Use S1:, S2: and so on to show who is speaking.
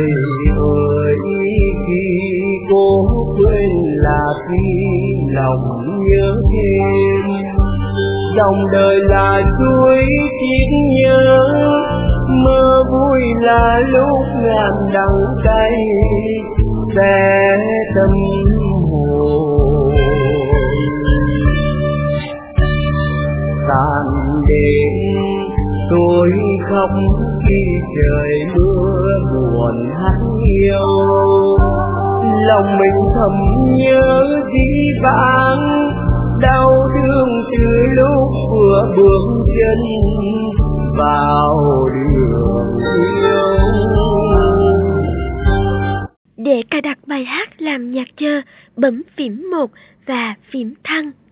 S1: đời ơi, khi cố quên là khi lòng nhớ thêm. Dòng đời là suối chiếc nhớ, mơ vui là lúc ngàn đắng cay sẽ tâm hồn. Tàn đêm tôi khóc khi trời mưa buồn hát yêu, lòng mình thầm nhớ dĩ vãng, đau thương từ lúc vừa bước chân vào đường yêu.
S2: Để cài đặt bài hát làm nhạc chờ, bấm phím 1 và phím thăng.